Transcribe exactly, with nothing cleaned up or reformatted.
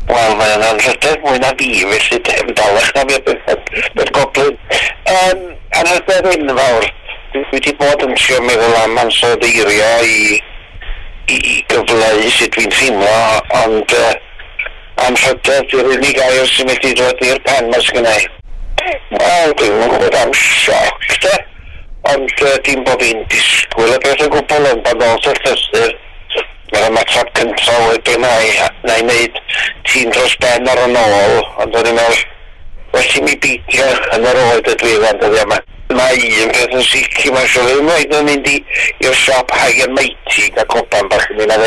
Wel, mae'n anrhydedd mwy na fi, felly dim dalach na mi bydd goblin. Um, anrhydedd enfawr, dwi wedi bod yn trio meddwl am ansodeirio i, i gyfleu sut dwi'n teimlo, ond uh, anrhydedd yw'r unig air sy'n wedi dod i'r pen mas gynnau. Wel, dwi'n gwybod am sioc, de, ond uh, dim bod fi'n disgwyl y beth o gwbl yn bod oes o'r llysur. Mae'r ymateb cyntaf wedyn na i wneud tîm dros ben ar yn ôl, ond o'n i'n meddwl, well i mi beidio yn yr oed y dwi fan dyddi yma. Mae un peth yn sicr, mae'n siŵr ddim oed yn mynd i'r siop High and Mighty a copan bach yn un